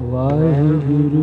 ਵਾਹਿਗੁਰੂ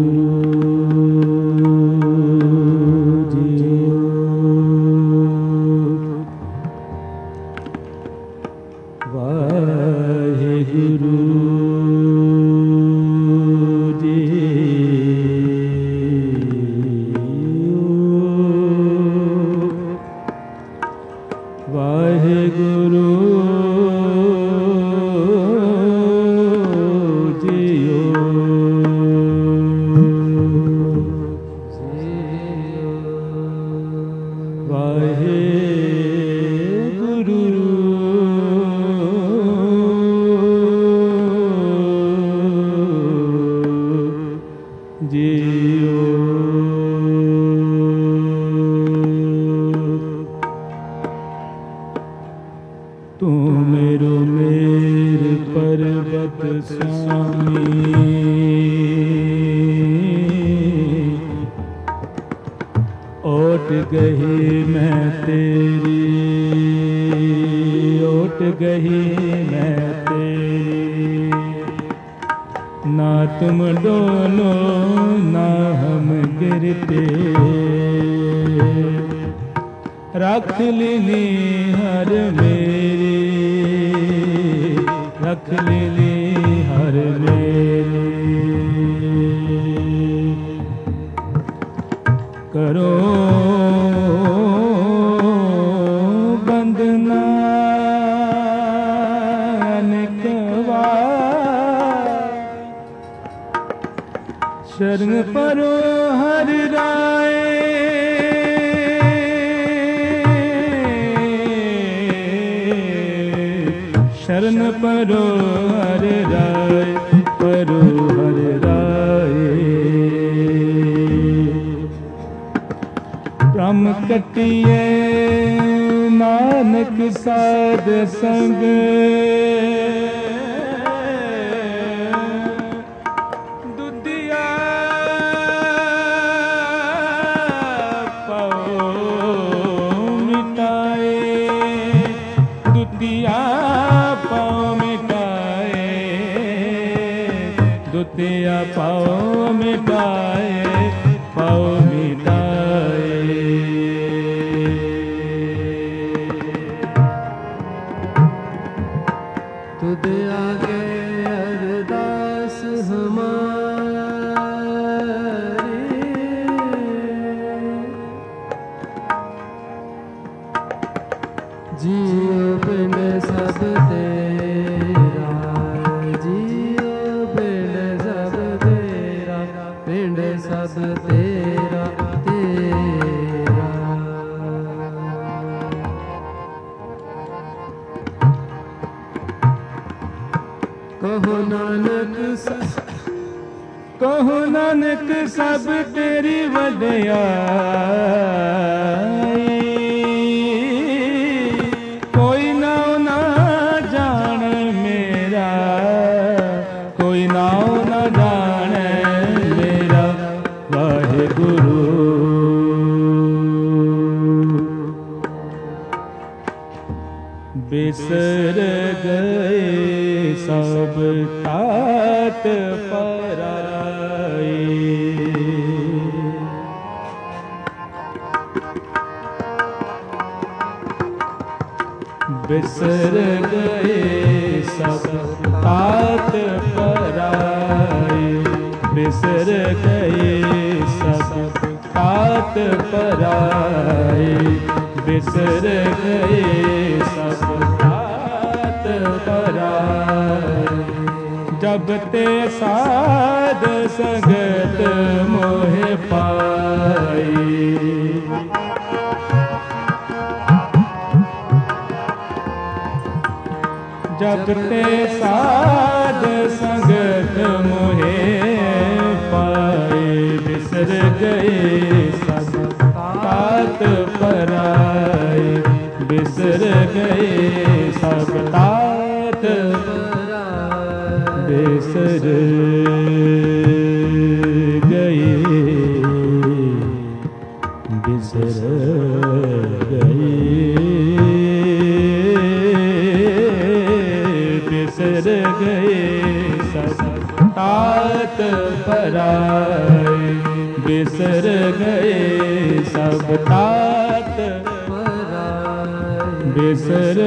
बिसर गए सब तात पराए, बिसर गए सब तात पराए, बिसर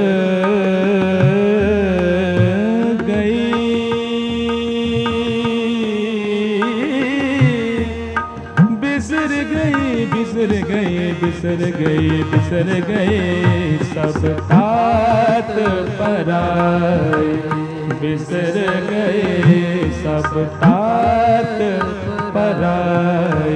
बिसर गए सब तात पराए, बिसर गए सब तात पराए।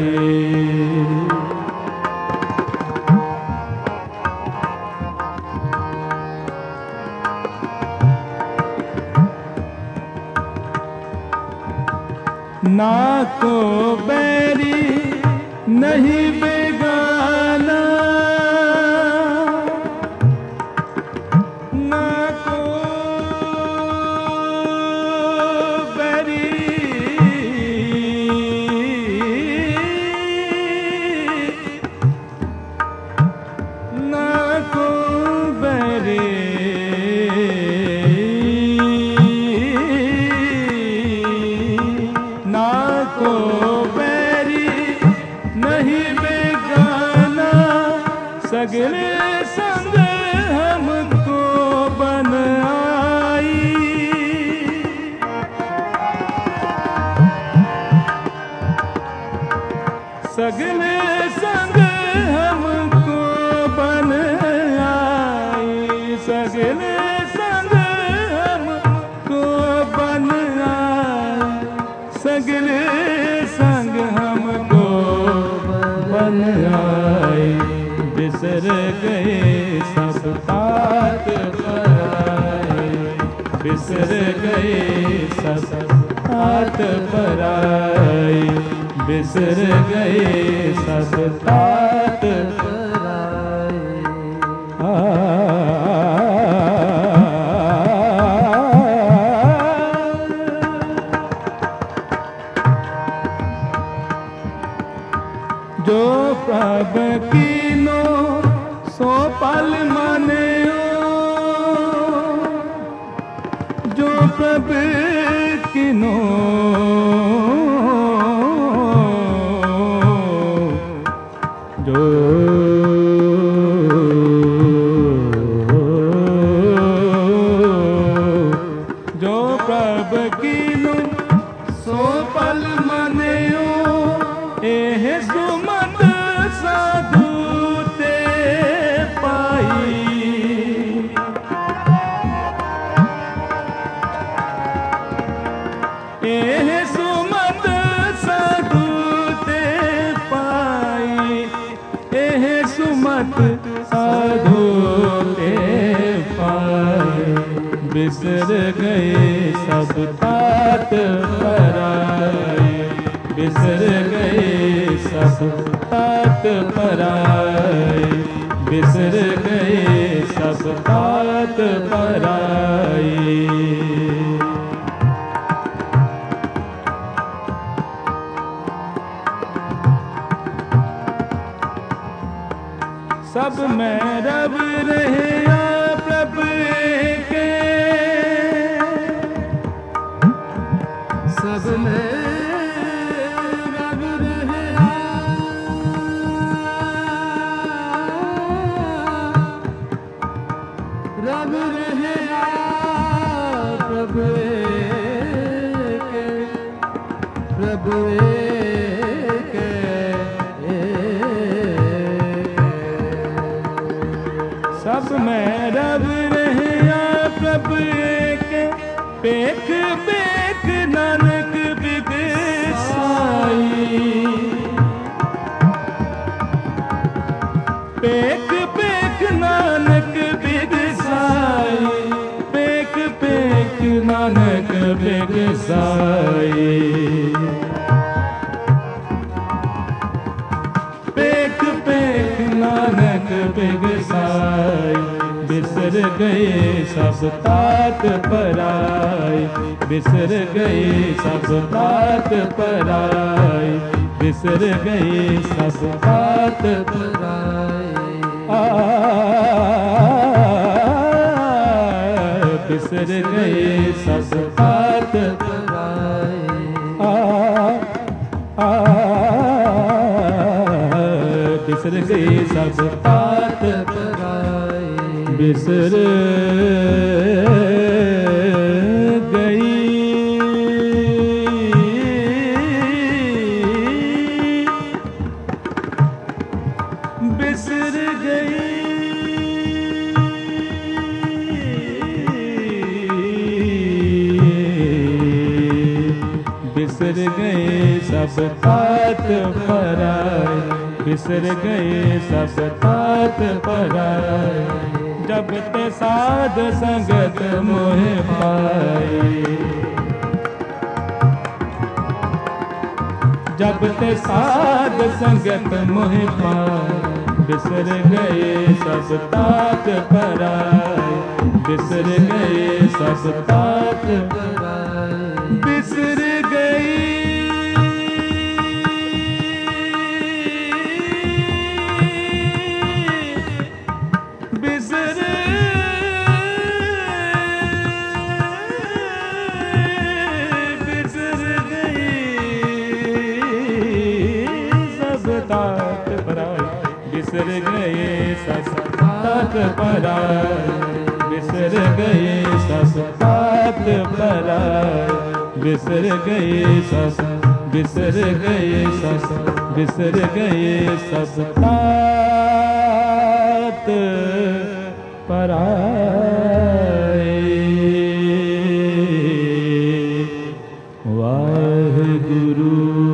ना को बैरी नहीं बेगाना, ना को बैरी ना को बैरी, ना को सगले संग हमको बन आई, सगले संग हमको बन आई, सगले संग हमको बन आई, सगले संग हमको बन आई, बिसर गए सब तात पराए, बिसर गए सब तात पराए, बिसर गए सब तात पराए। जो प्रभ कीनो सो पल माने, जो प्रभ कीनो जो जो प्रभ कीनो सो पल माने, एह सुमत साधु ते पाई, एह सुमत साधु ते पाई, एह सुमत साधु ते पाई, बिसर गए सब तात पराए, बिसर गए सब तात पराए, बिसर गए सब तात पराए। सब में रब रहे प्रभ के, सब में रब रहे, रब रहे प्रभ के, प्रभ के, सब में रब रहे प्रभ के, पेख पेख नानक बिगसाई, पेख पेख नानक बिगसाई, पेख पेख नानक बिगसाई, पेख पेख नानक बिगसाई, बिसर गए सब तात पराए, बिसर गए सब तात पराए, बिसर गए सब तात पराए, बिसर गए सब तात पराए। बिसर गए सब तात पराए, बिसर गई बिसर गई बिसर गए सब तात पराए, बिसर गए सब तात पराए, जब ते साध संगत मोहे पाए, जब ते साध संगत मोहे पाए, बिसर गए सब तात पराए, बिसर गए सब तात पराए, बिसर गई बिसर बिसर गई सब तात पराए, बिसर गए सब तात पराए, बिसर गए सब तात पराए, बिसर गए सब बिसर गए सब बिसर गए सब तात पराए। वाहेगुरु।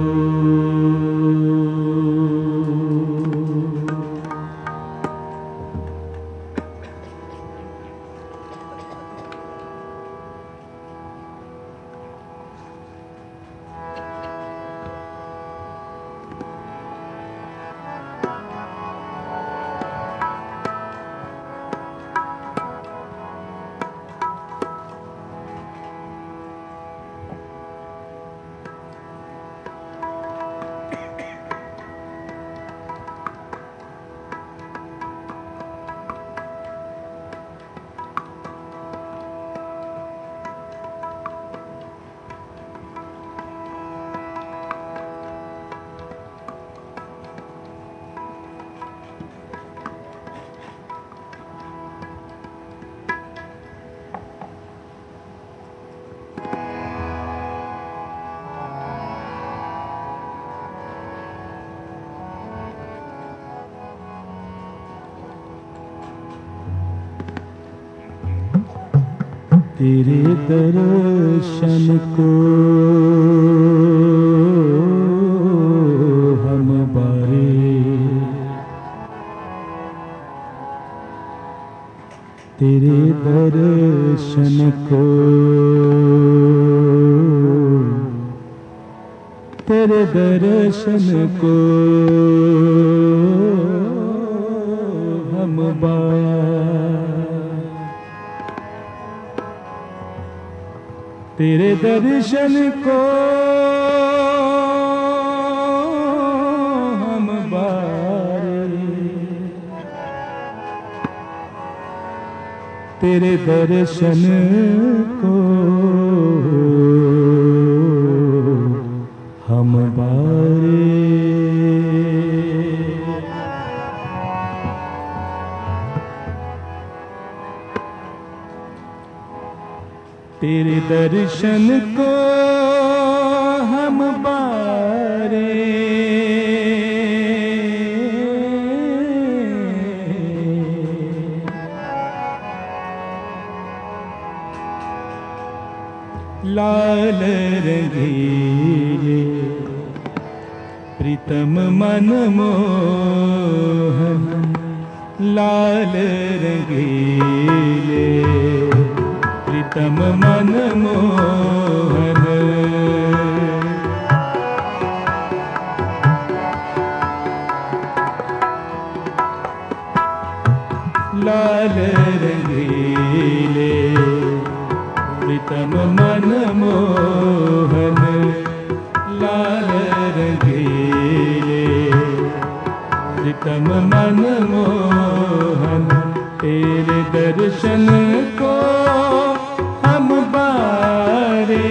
तेरे दर्शन को हम बारे, तेरे दर्शन को, तेरे दर्शन को हम बारे, तेरे दर्शन को हम बारे, तेरे दर्शन को हम बारे, तेरे दर्शन को हम बारे, लाल रंगीले प्रीतम मन मोहन, लाल रंगीले प्रीतम मन मोहन, लाल रंगीले प्रीतम मन मोहन, लाल रंगीले प्रीतम मन मोहन, तेरे दर्शन को हम बारे,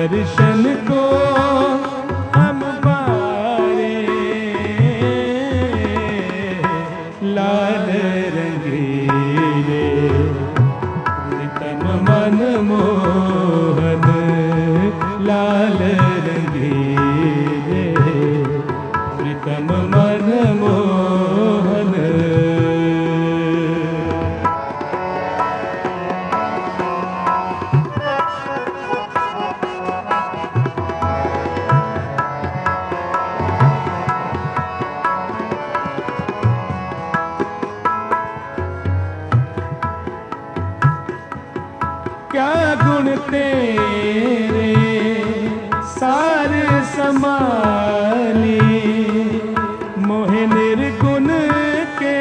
दर्शन को हम बारे, लाल रंगीले तन मन मोहन, लाल रंगीले प्रीतम मन मोहन। क्या गुण तेरे सार समाली, मोहे निर्गुण के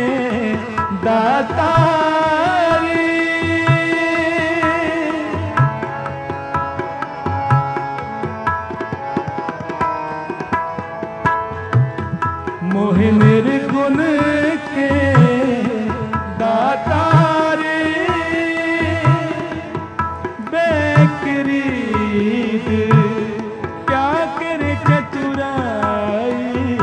दातारी। मोहे निर्गुण के दातारी, क्या करे चतुराई।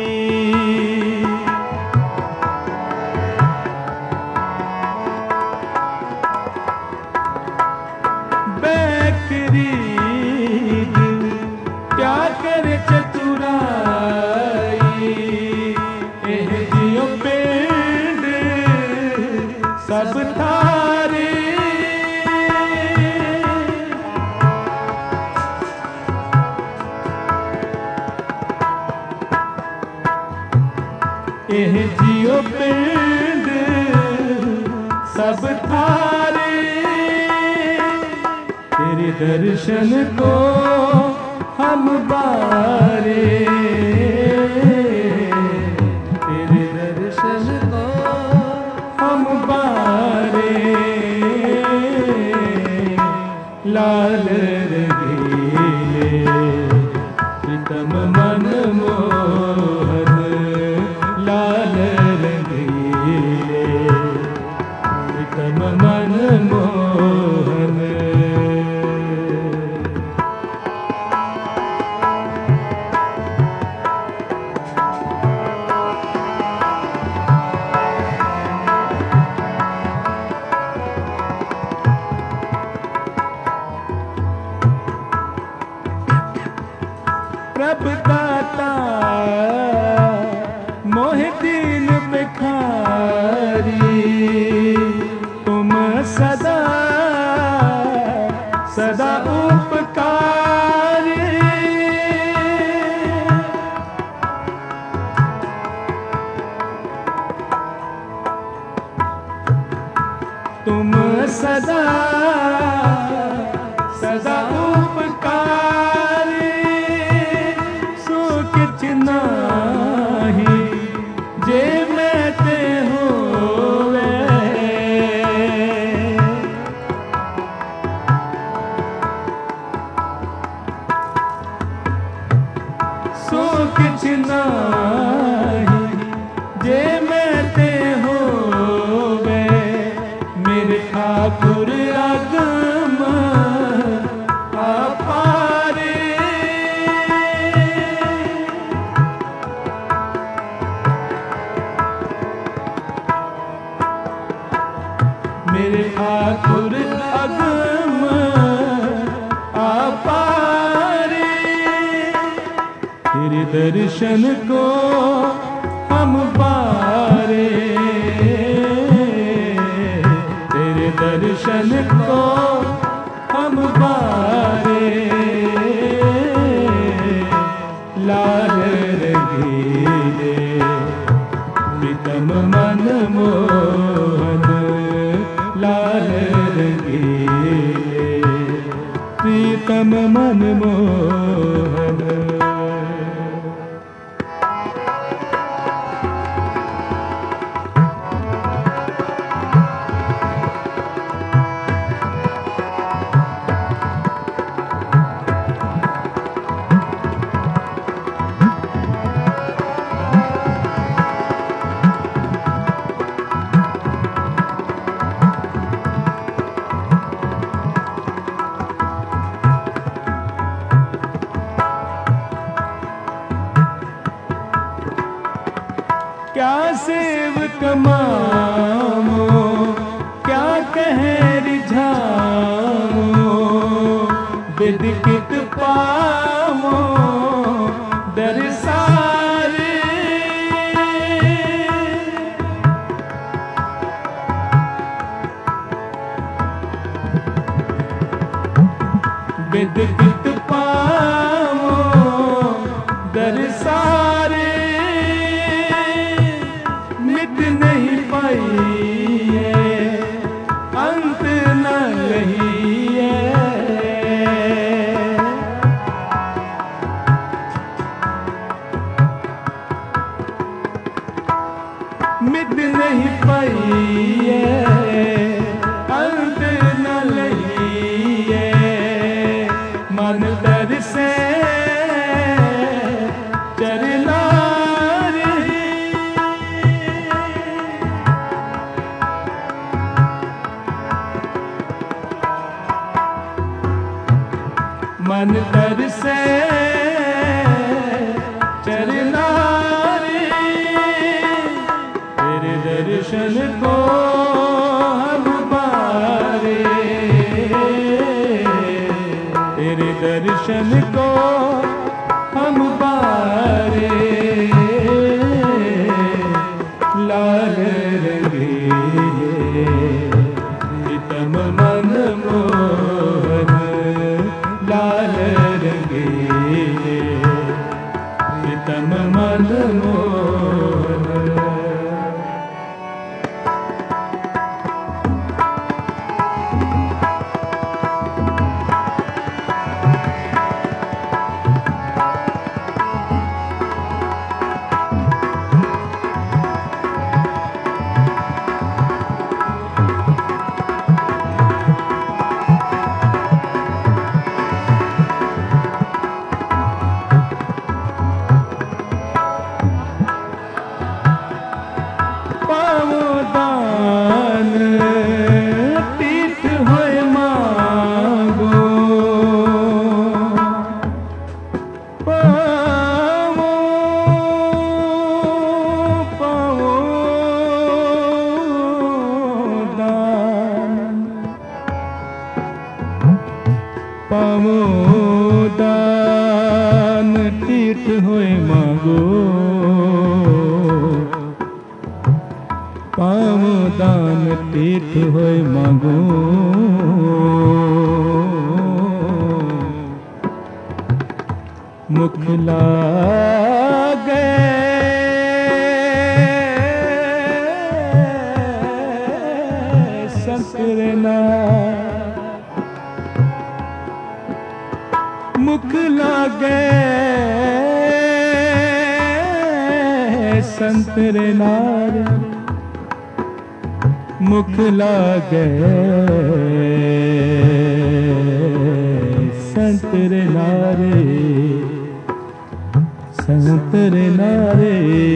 बैकरीद क्या करे चतुराई, एह जियो पिंड सब थारे। एह जियो पिंड सब थारे, तेरे दर्शन को हम बारे, तेरे दर्शन को हम बारे, लाल रंगीले प्रीतम मन मोहन, लाल रंगीले प्रीतम मन मोहन। प्रभ दाता मोहि दीन भिखारी, तुम सदा सदा उपकारी। तुम सदा सदा उपकारी, किछ नाही जे मैं ते होवे। सो किछ नाही जे मैं ते होवे, मेरे ठाकुर अगम अपारे। मेरे ठाकुर अगम अपारे, तेरे दर्शन को हम बारे, तेरे दर्शन को हम बारे, लाल रंगीले प्रीतम मन मोहन, लाल रंगीले प्रीतम मन मोहन। क्या सेव कमामो, क्या कह रिझामो, बिदकित पामो दरसारे। बिदकित पामो दरसारे, मिट नहीं पाई है अंत न रही है। मिट नहीं पाई है अंत न रही है। मन दर से चरना मन तर से चरना रे। तेरे दर्शन को हम बारे, तेरे दर्शन को हम बारे। लाल रंगीले प्रीतम मन मोहन, लाल रंगीले प्रीतम मन मोहन। पावो दान तीर्थ होए मांगो, पावो दान तीर्थ होए मांगो। मुख लागे संकरना, मुख लागे संतरे नार, मुख लागे संतरे नारे, संतरे नारे।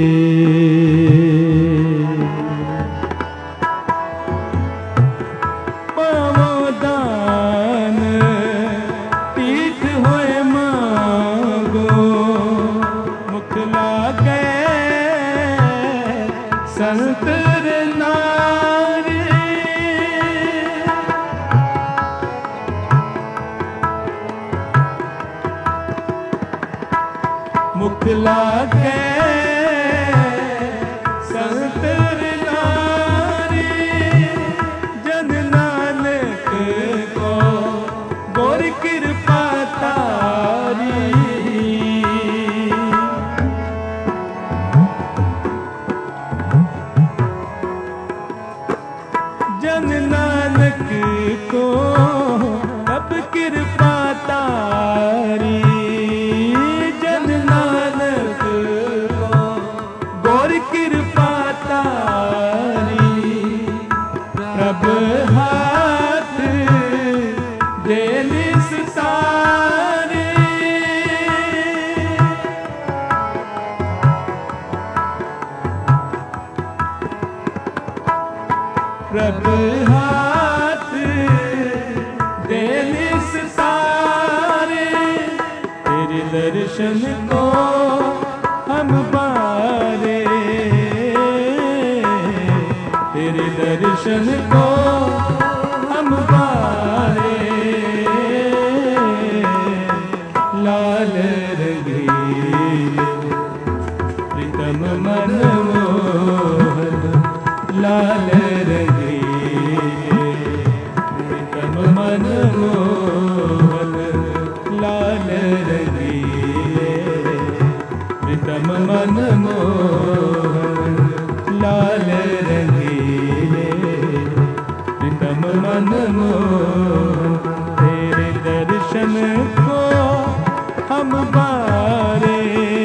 पावो दान तीर्थ होए मांगो, मुख लागे संतर नारे। मुख लागे संतर नारे, जन नानक को गौर कृपा तारी। जन नानक को अब कृपा तारी, जन नानक को गौर कृपा तारी। प्रभ हाथ दे निस्तारे, प्रभ हाथ दे निस्तारे। तेरे दर्शन को हम बारे, दर्शन को हम पारे, लाल रंगीले प्रीतम मन मोहन, लाल रंगीले प्रीतम मन मोहन, लाल रंगीले प्रीतम मन मोहन, लाल रंगीले प्रीतम मन मोहन। तेरे दर्शन को हम बारे,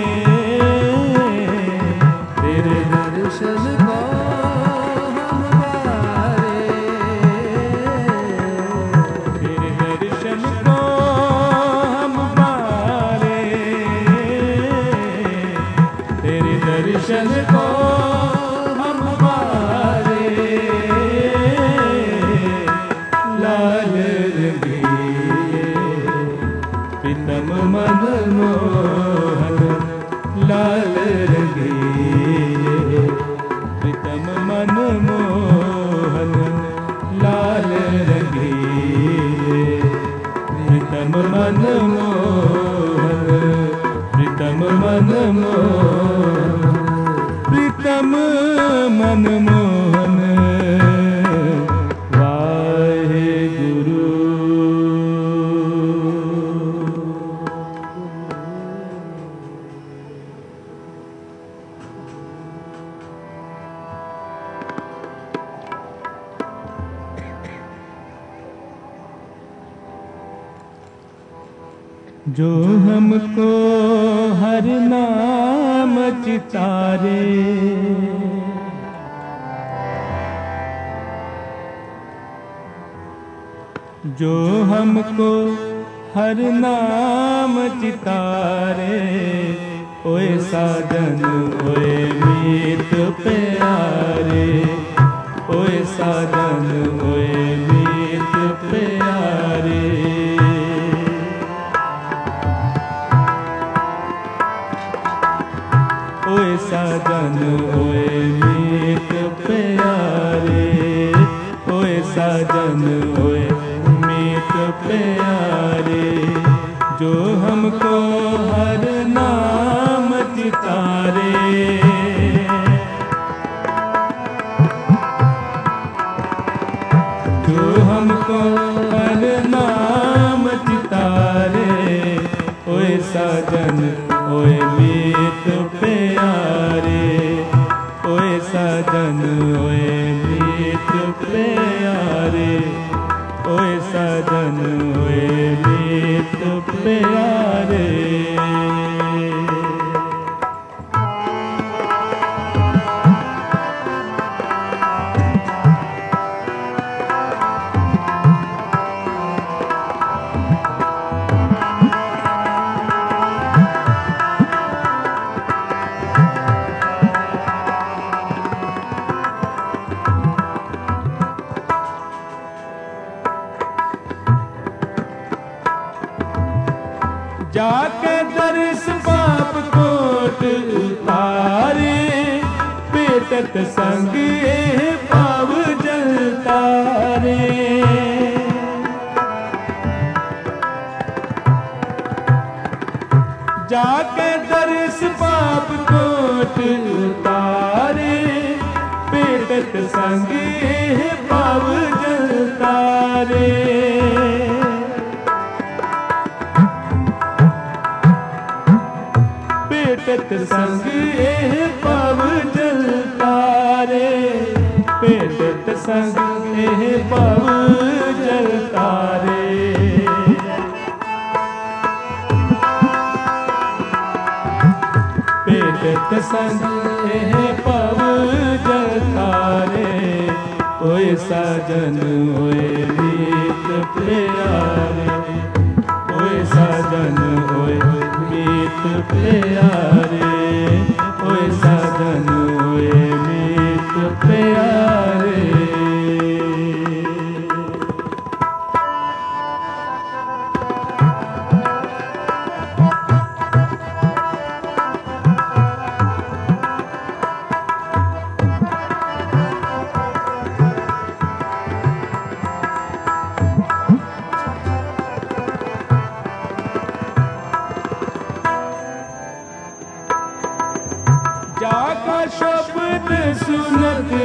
तेरे दर्शन को हम बारे, तेरे दर्शन को हम बारे, तेरे दर्शन को हम बारे, लाल रंगीले प्रीतम मन मोहन, लाल रंगीले प्रीतम मन मोहन, लाल रंगीले प्रीतम मन मोहन, प्रीतम मन मोहन, प्रीतम मन मोहन। वाहेगुरु। जो हमको हर नाम चितारे, जो हमको हर नाम चितारे, ओए साजन ओए मीत प्यारे, ओए साजन ओए मीत प्यारे, ओए साजन ओए मीत प्यारे, ओए साजन ओए मीत प्यारे। जो हमको हर नाम चितारे, जो हमको हर नाम चितारे, ओए साजन ओए मीत प्यारे, ओए साजन ओए मीत प्यारे, ओए साजन ओए मीत प्यारे। जाके दर्श पाप कोट उतारे, पेटत संग पाव जलतारे। जाके दर्श पाप कोट उतारे, पेटत संग पाव जलतारे। पेटत संग पव जलतारे, पेटत संग पव जलतारे। पेटत संग पव जलतारे, ओए साजन ओए मीत प्यारे, ओए साजन ओए मीत प्यारे, ओए साजन ओए मीत प्यारे।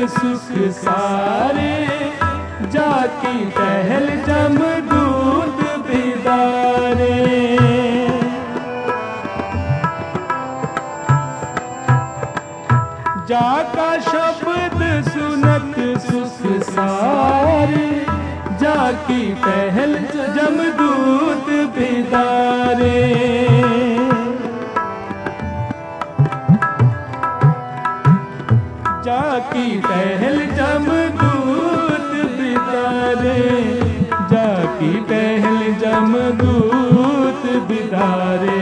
सुख सारे, जाकी पहल जमदूत बिदारे। जाका शब्द सुनत सुख सारे, जाकी पहल जमदूत बिदारे। जाकी पहल जमदूत बिदारे, जाकी पहल जमदूत बिदारे।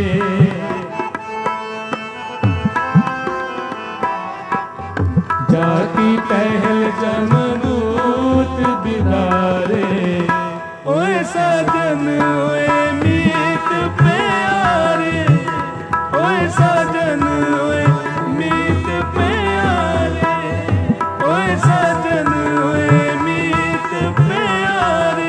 जाकी पहल जमदूत बिदारे। ओए साजन ओए मीत प्यारे, ओए साजन ओए मीत प्यारे, ओए साजन ओए मीत प्यारे।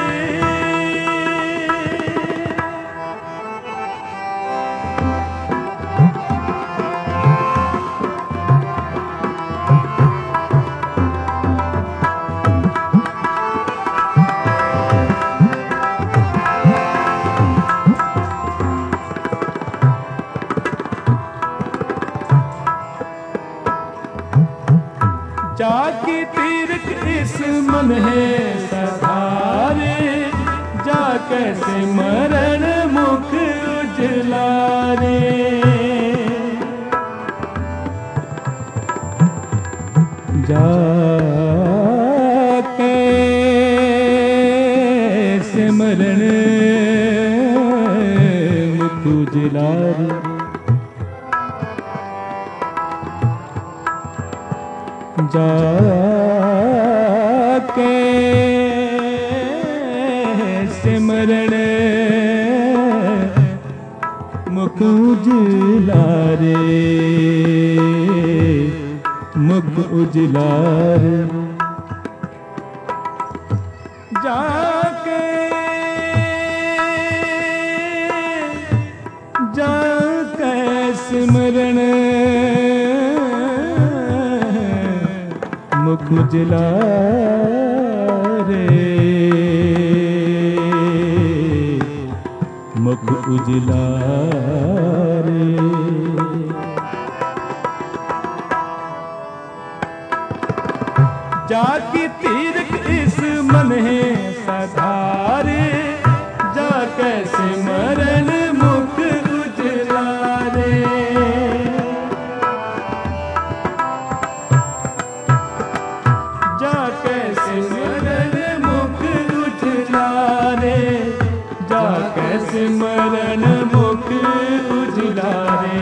जाकी तीर्थ इस मन है सधारे, जा कैसे मरण मुख उजलारे। जा कैसे मरण मुख उजलारे। जाके सिमरण मुख उजलारे, मुख उजलारे। जाके जाके सिमरण मुख उजलारे, मुख उजलारे। जाकी तीर्थ इस मन है सधारे, जा कैसे मरण मुख उजलारे। जा कैसे मरण मुख उजलारे, जा कैसे मरण मुख उजलारे।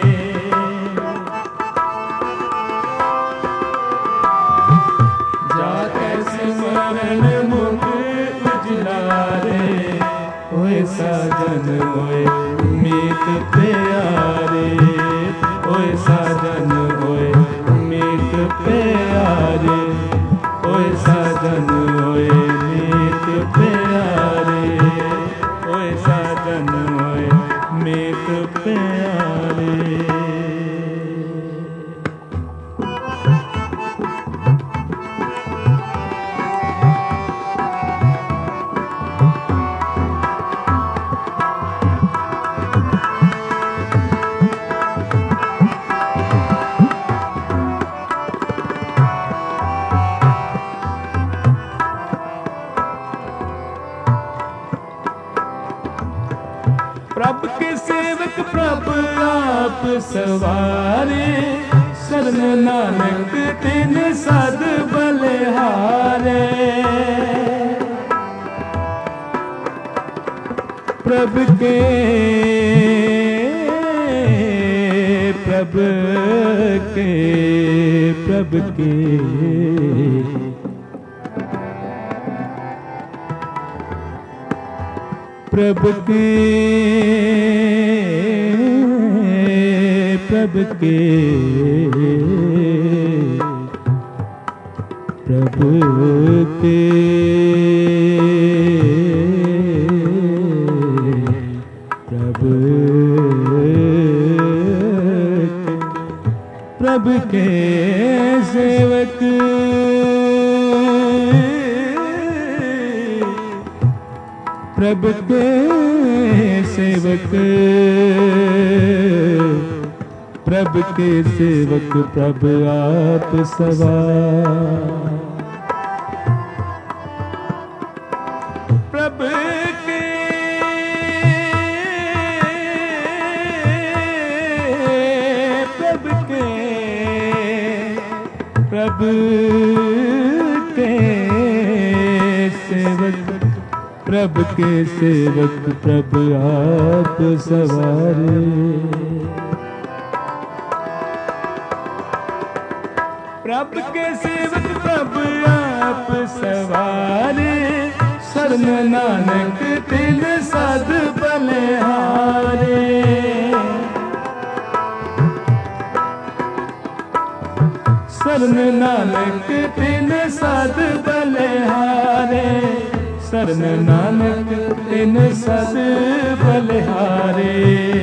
जा कैसे मरण मुख उजलारे। ओए साजन ओए मीत प्यारे, ओए साजन ओए मीत प्यारे, ओए साजन ओए मीत प्यारे, ओए साजन ओए मीत प्यारे। प्रभ के सेवक प्रभ आप सवारे, शरण नानक तिन सद बलिहारे। प्रभ के प्रभ के प्रभ के प्रभ के प्रभ के प्रभ के प्रभ प्रभु के सेवक प्रभु के सेवक प्रभु के सेवक प्रभु आप सवार प्रभु के प्रभु के प्रभु के सेवक प्रभु के सेवक प्रभु आप सवारे प्रभु के सेवक प्रभु आप सवारे शरण नानक तिन सद बलिहारे शरण नानक तिन सद बलिहारे शरण नानक तिन सद बलिहारे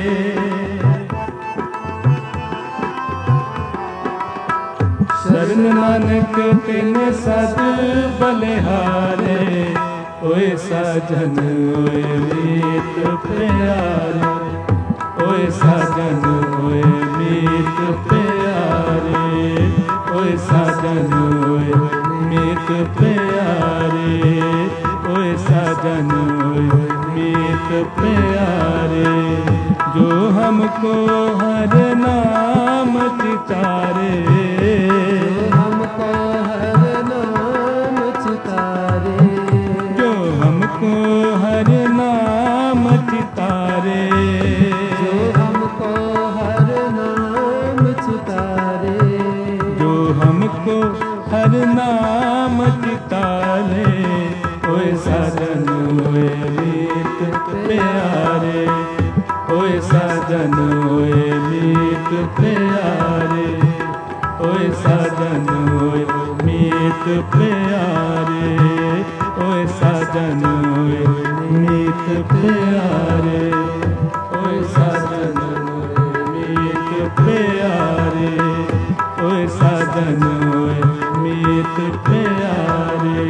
शरण नानक तिन सद बलिहारे ओए साजन ओए मीत प्यारे ओए साजन ओए मीत प्यारे ओए साजन ओए मीत प्यारे ओए साजन ओए मीत प्यारे जो हमको हर नाम चितारे हमको हर नाम चितारे जो हमको हर नाम चितारे जो हमको हर नाम चितारे जो हमको हर नाम चितारे ओए साजन ओए मीत प्यारे ओए साजन ओए मीत प्यारे ओए साजन ओए मीत प्यारे ओए साजन ओए मीत प्यारे ओए साजन ओए मीत प्यारे ओए साजन ओए मीत प्यारे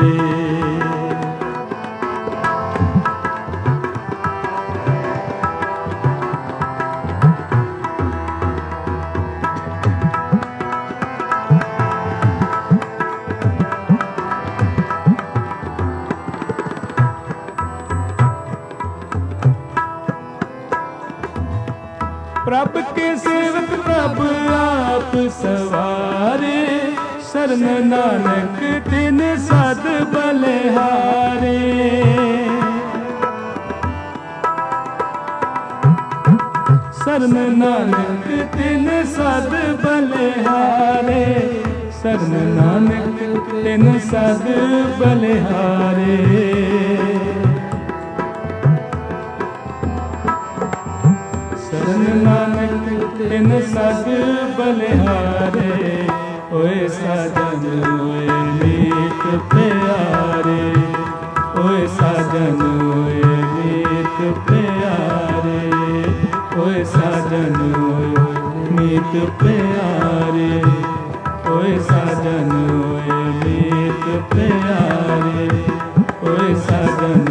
प्रभु के सेवक प्रभु आप सवारे शरण नानक तिन सद बलिहारे शरण नानक तिन सद बलिहारे शरण नानक तिन सद बलिहारे शरण नानक तिन सद बलिहारे ओए साजन ओए मीत प्यारे ओए साजन ओए मीत प्यारे ओए साजन ओए मीत प्यारे ओए साजन ओए मीत प्यारे ओए साजन